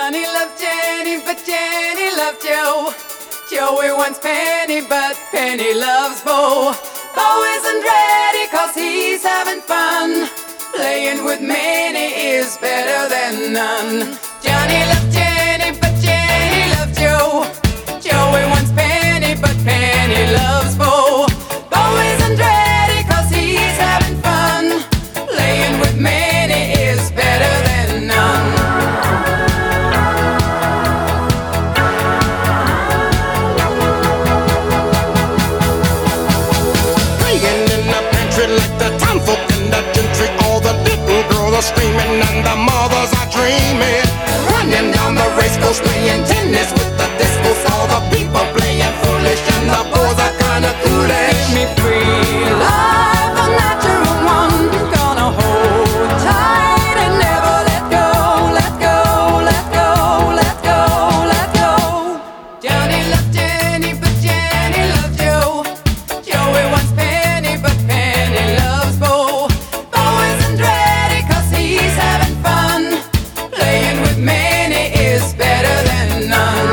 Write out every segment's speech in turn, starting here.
Johnny loved Jenny, but Jenny loved Joe. Joey wants Penny, but Penny loves Bo. Bo isn't ready 'cause he's having fun. Playing with many is better than none. Johnny loved Jenny, but Jenny loved Joe. Joey wants Penny, but Penny loves Bo. Bo isn't ready 'cause he's having fun. Playing with many is better than none. Like the townfolk and the gentry, all the little girls are screaming and the mothers are dreaming. Running down the race course, playing tennis with the discos. All the people playing foolish and the boys are kinda coolish. Set me free, life a natural one. Gonna hold tight and never let go, let go, let go, let go, let go. Johnny loved Jenny, but Jenny loved Joe. Joey wants Penny, but Penny loves Bo. Bo isn't ready 'cause he's having fun. Playing with many is better than none.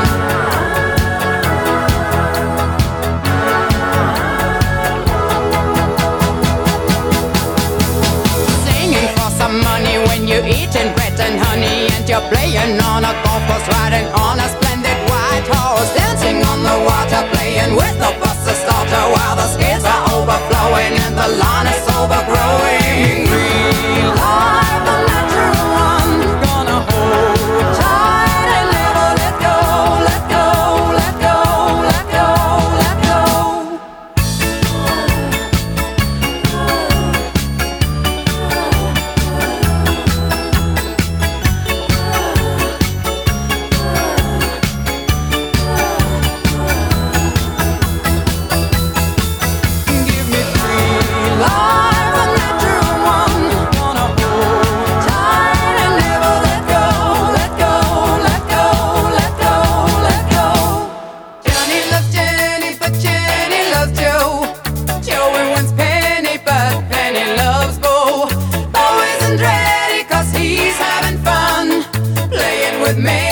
Singing for some money when you're eating bread and honey, and you're playing on a golf course, riding on a splendid white horse, dancing on the water, playing with the bus's starter while the skids are overflowing and the lawn is overgrowing. Real life, a natural one. Gonna hold tight and never let go, let go, let go, let go, let go. Give me free life, a natural one. Gonna hold tight and never let go, let go, let go, let go, let go. Johnny loved Jenny, but Jenny loved Joe. Joey wants Penny, but Penny loves Bo. Bo isn't ready 'cause he's having fun. Playing with me